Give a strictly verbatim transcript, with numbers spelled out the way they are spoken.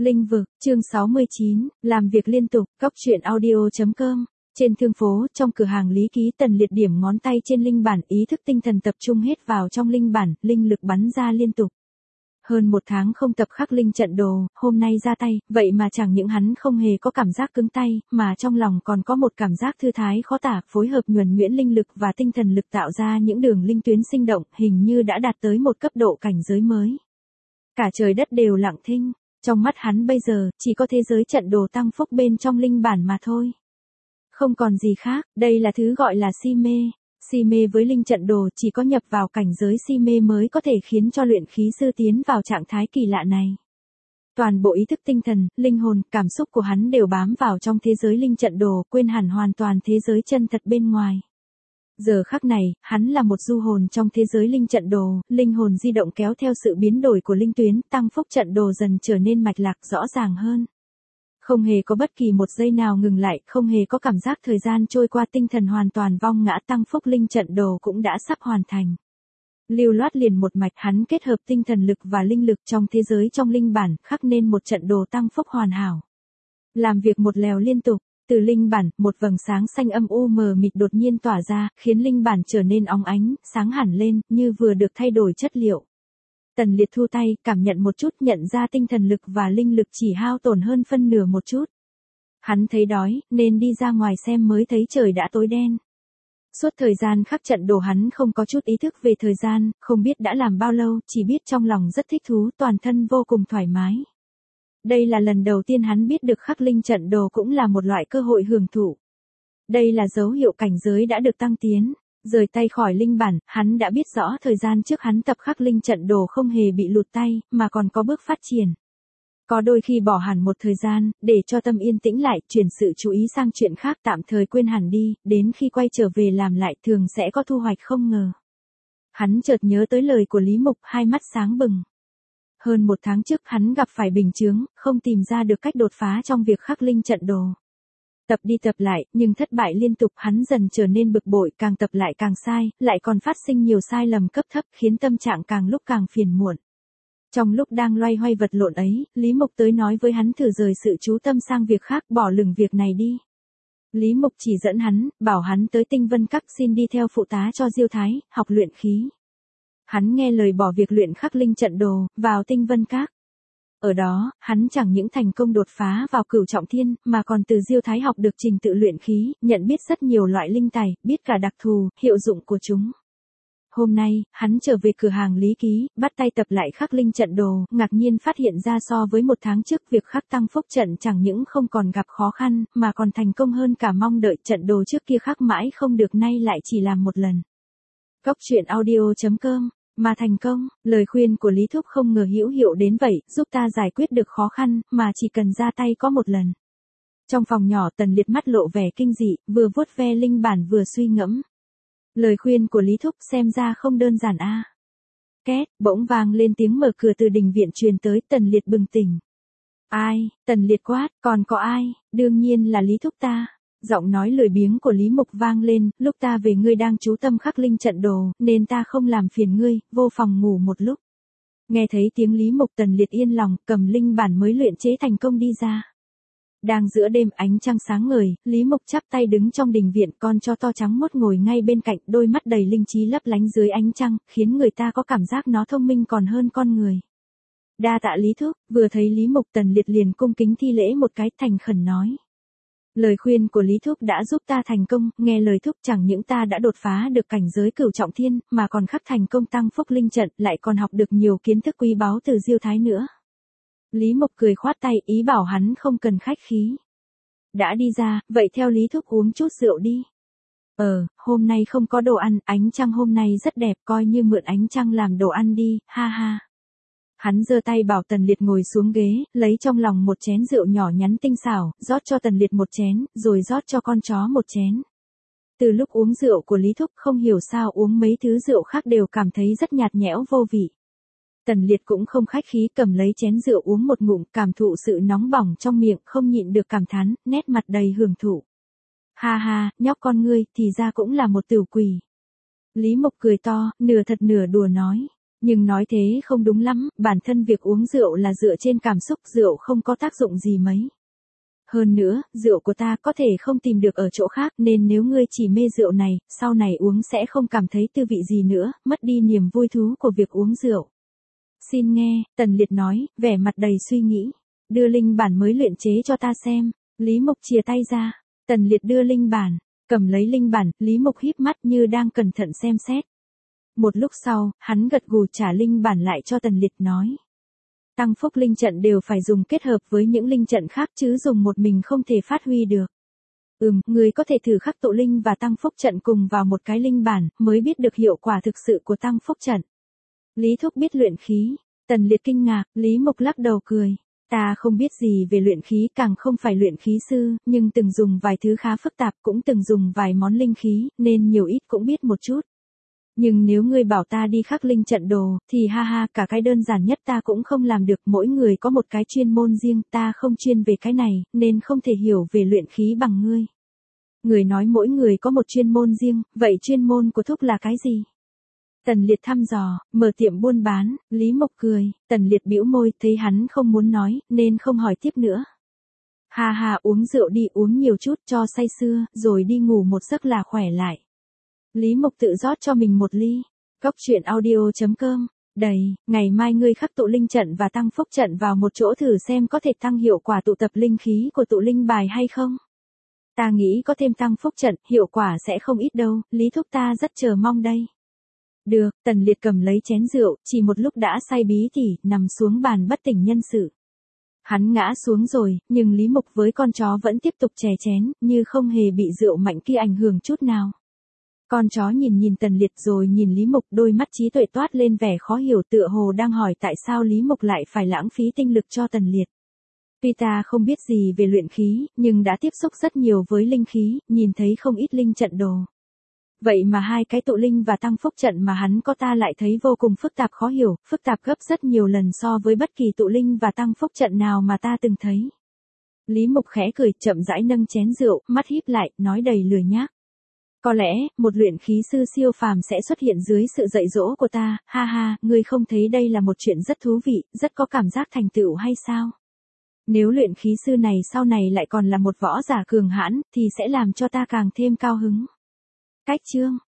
Linh vực, chương sáu mươi chín, làm việc liên tục, góc truyện audio chấm com. Trên thương phố, trong cửa hàng Lý Ký, Tần Liệt điểm ngón tay trên linh bản, ý thức tinh thần tập trung hết vào trong linh bản, linh lực bắn ra liên tục. Hơn một tháng không tập khắc linh trận đồ, hôm nay ra tay, vậy mà chẳng những hắn không hề có cảm giác cứng tay, mà trong lòng còn có một cảm giác thư thái khó tả, phối hợp nhuần nhuyễn linh lực và tinh thần lực tạo ra những đường linh tuyến sinh động, hình như đã đạt tới một cấp độ cảnh giới mới. Cả trời đất đều lặng thinh. Trong mắt hắn bây giờ, chỉ có thế giới trận đồ tăng phúc bên trong linh bản mà thôi. Không còn gì khác, đây là thứ gọi là si mê. Si mê với linh trận đồ chỉ có nhập vào cảnh giới si mê mới có thể khiến cho luyện khí sư tiến vào trạng thái kỳ lạ này. Toàn bộ ý thức tinh thần, linh hồn, cảm xúc của hắn đều bám vào trong thế giới linh trận đồ, quên hẳn hoàn toàn thế giới chân thật bên ngoài. Giờ khắc này, hắn là một du hồn trong thế giới linh trận đồ, linh hồn di động kéo theo sự biến đổi của linh tuyến, tăng phúc trận đồ dần trở nên mạch lạc rõ ràng hơn. Không hề có bất kỳ một giây nào ngừng lại, không hề có cảm giác thời gian trôi qua, tinh thần hoàn toàn vong ngã, tăng phúc linh trận đồ cũng đã sắp hoàn thành. Lưu loát liền một mạch, hắn kết hợp tinh thần lực và linh lực trong thế giới trong linh bản, khắc nên một trận đồ tăng phúc hoàn hảo. Làm việc một lèo liên tục. Từ linh bản, một vầng sáng xanh âm u mờ mịt đột nhiên tỏa ra, khiến linh bản trở nên óng ánh, sáng hẳn lên, như vừa được thay đổi chất liệu. Tần Liệt thu tay, cảm nhận một chút, nhận ra tinh thần lực và linh lực chỉ hao tổn hơn phân nửa một chút. Hắn thấy đói, nên đi ra ngoài xem mới thấy trời đã tối đen. Suốt thời gian khắc trận đồ hắn không có chút ý thức về thời gian, không biết đã làm bao lâu, chỉ biết trong lòng rất thích thú, toàn thân vô cùng thoải mái. Đây là lần đầu tiên hắn biết được khắc linh trận đồ cũng là một loại cơ hội hưởng thụ. Đây là dấu hiệu cảnh giới đã được tăng tiến. Rời tay khỏi linh bản, hắn đã biết rõ thời gian trước hắn tập khắc linh trận đồ không hề bị lụt tay, mà còn có bước phát triển. Có đôi khi bỏ hẳn một thời gian, để cho tâm yên tĩnh lại, chuyển sự chú ý sang chuyện khác, tạm thời quên hẳn đi, đến khi quay trở về làm lại thường sẽ có thu hoạch không ngờ. Hắn chợt nhớ tới lời của Lý Mục, hai mắt sáng bừng. Hơn một tháng trước hắn gặp phải bình chướng, không tìm ra được cách đột phá trong việc khắc linh trận đồ. Tập đi tập lại, nhưng thất bại liên tục, hắn dần trở nên bực bội, càng tập lại càng sai, lại còn phát sinh nhiều sai lầm cấp thấp, khiến tâm trạng càng lúc càng phiền muộn. Trong lúc đang loay hoay vật lộn ấy, Lý Mục tới nói với hắn thử rời sự chú tâm sang việc khác, bỏ lửng việc này đi. Lý Mục chỉ dẫn hắn, bảo hắn tới Tinh Vân Các xin đi theo phụ tá cho Diêu Thái, học luyện khí. Hắn nghe lời bỏ việc luyện khắc linh trận đồ, vào Tinh Vân Các. Ở đó, hắn chẳng những thành công đột phá vào cửu trọng thiên, mà còn từ Diêu Thái học được trình tự luyện khí, nhận biết rất nhiều loại linh tài, biết cả đặc thù, hiệu dụng của chúng. Hôm nay, hắn trở về cửa hàng Lý Ký, bắt tay tập lại khắc linh trận đồ, ngạc nhiên phát hiện ra so với một tháng trước, việc khắc tăng phúc trận chẳng những không còn gặp khó khăn, mà còn thành công hơn cả mong đợi. Trận đồ trước kia khắc mãi không được, nay lại chỉ làm một lần. Góc truyện audio chấm com. Mà thành công, lời khuyên của Lý Thúc không ngờ hữu hiệu đến vậy, giúp ta giải quyết được khó khăn, mà chỉ cần ra tay có một lần. Trong phòng nhỏ, Tần Liệt mắt lộ vẻ kinh dị, vừa vuốt ve linh bản vừa suy ngẫm. Lời khuyên của Lý Thúc xem ra không đơn giản a. À. Két, bỗng vang lên tiếng mở cửa từ đình viện truyền tới, Tần Liệt bừng tỉnh. Ai? Tần Liệt quát, còn có ai? Đương nhiên là Lý Thúc ta. Giọng nói lười biếng của Lý Mục vang lên, lúc ta về ngươi đang chú tâm khắc linh trận đồ, nên ta không làm phiền ngươi, vô phòng ngủ một lúc. Nghe thấy tiếng Lý Mục, Tần Liệt yên lòng, cầm linh bản mới luyện chế thành công đi ra. Đang giữa đêm, ánh trăng sáng ngời, Lý Mục chắp tay đứng trong đình viện, con chó to trắng mốt ngồi ngay bên cạnh, đôi mắt đầy linh trí lấp lánh dưới ánh trăng, khiến người ta có cảm giác nó thông minh còn hơn con người. Đa tạ Lý Thúc. Vừa thấy Lý Mục, Tần Liệt liền cung kính thi lễ một cái, thành khẩn nói. Lời khuyên của Lý Thúc đã giúp ta thành công, nghe lời Thúc chẳng những ta đã đột phá được cảnh giới cửu trọng thiên, mà còn khắc thành công tăng phúc linh trận, lại còn học được nhiều kiến thức quý báu từ Diêu Thái nữa. Lý Mục cười khoát tay, ý bảo hắn không cần khách khí. Đã đi ra, vậy theo Lý Thúc uống chút rượu đi. Ờ, hôm nay không có đồ ăn, ánh trăng hôm nay rất đẹp, coi như mượn ánh trăng làm đồ ăn đi, ha ha. Hắn giơ tay bảo Tần Liệt ngồi xuống ghế, lấy trong lòng một chén rượu nhỏ nhắn tinh xảo, rót cho Tần Liệt một chén, rồi rót cho con chó một chén. Từ lúc uống rượu của Lý Thúc không hiểu sao uống mấy thứ rượu khác đều cảm thấy rất nhạt nhẽo vô vị. Tần Liệt cũng không khách khí, cầm lấy chén rượu uống một ngụm, cảm thụ sự nóng bỏng trong miệng, không nhịn được cảm thán, nét mặt đầy hưởng thụ. Ha ha, nhóc con ngươi, thì ra cũng là một tiểu quỷ. Lý Mục cười to, nửa thật nửa đùa nói. Nhưng nói thế không đúng lắm, bản thân việc uống rượu là dựa trên cảm xúc, rượu không có tác dụng gì mấy. Hơn nữa, rượu của ta có thể không tìm được ở chỗ khác, nên nếu ngươi chỉ mê rượu này, sau này uống sẽ không cảm thấy tư vị gì nữa, mất đi niềm vui thú của việc uống rượu. Xin nghe, Tần Liệt nói, vẻ mặt đầy suy nghĩ. Đưa linh bản mới luyện chế cho ta xem. Lý Mục chìa tay ra. Tần Liệt đưa linh bản. Cầm lấy linh bản, Lý Mục híp mắt như đang cẩn thận xem xét. Một lúc sau, hắn gật gù trả linh bản lại cho Tần Liệt nói. Tăng phúc linh trận đều phải dùng kết hợp với những linh trận khác chứ dùng một mình không thể phát huy được. Ừm, người có thể thử khắc tụ linh và tăng phúc trận cùng vào một cái linh bản, mới biết được hiệu quả thực sự của tăng phúc trận. Lý Thúc biết luyện khí. Tần Liệt kinh ngạc, Lý Mục lắc đầu cười. Ta không biết gì về luyện khí, càng không phải luyện khí sư, nhưng từng dùng vài thứ khá phức tạp, cũng từng dùng vài món linh khí, nên nhiều ít cũng biết một chút. Nhưng nếu ngươi bảo ta đi khắc linh trận đồ, thì ha ha, cả cái đơn giản nhất ta cũng không làm được, mỗi người có một cái chuyên môn riêng, ta không chuyên về cái này, nên không thể hiểu về luyện khí bằng ngươi. Người nói mỗi người có một chuyên môn riêng, vậy chuyên môn của Thúc là cái gì? Tần Liệt thăm dò, mở tiệm buôn bán, Lý Mộc cười, Tần Liệt bĩu môi, thấy hắn không muốn nói, nên không hỏi tiếp nữa. Ha ha, uống rượu đi, uống nhiều chút cho say sưa, rồi đi ngủ một giấc là khỏe lại. Lý Mộc tự rót cho mình một ly. Cốc truyện audio chấm com. Đầy, ngày mai ngươi khắc tụ linh trận và tăng phúc trận vào một chỗ thử xem có thể tăng hiệu quả tụ tập linh khí của tụ linh bài hay không. Ta nghĩ có thêm tăng phúc trận, hiệu quả sẽ không ít đâu, Lý Thúc ta rất chờ mong đây. Được, Tần Liệt cầm lấy chén rượu, chỉ một lúc đã say bí tỉ, nằm xuống bàn bất tỉnh nhân sự. Hắn ngã xuống rồi, nhưng Lý Mục với con chó vẫn tiếp tục chè chén, như không hề bị rượu mạnh kia ảnh hưởng chút nào. Con chó nhìn nhìn Tần Liệt rồi nhìn Lý Mục, đôi mắt trí tuệ toát lên vẻ khó hiểu, tựa hồ đang hỏi tại sao Lý Mục lại phải lãng phí tinh lực cho Tần Liệt. Tuy ta không biết gì về luyện khí, nhưng đã tiếp xúc rất nhiều với linh khí, nhìn thấy không ít linh trận đồ. Vậy mà hai cái tụ linh và tăng phúc trận mà hắn có ta lại thấy vô cùng phức tạp khó hiểu, phức tạp gấp rất nhiều lần so với bất kỳ tụ linh và tăng phúc trận nào mà ta từng thấy. Lý Mục khẽ cười, chậm rãi nâng chén rượu, mắt híp lại, nói đầy lười nhác. Có lẽ, một luyện khí sư siêu phàm sẽ xuất hiện dưới sự dạy dỗ của ta, ha ha, ngươi không thấy đây là một chuyện rất thú vị, rất có cảm giác thành tựu hay sao? Nếu luyện khí sư này sau này lại còn là một võ giả cường hãn, thì sẽ làm cho ta càng thêm cao hứng. Cách chương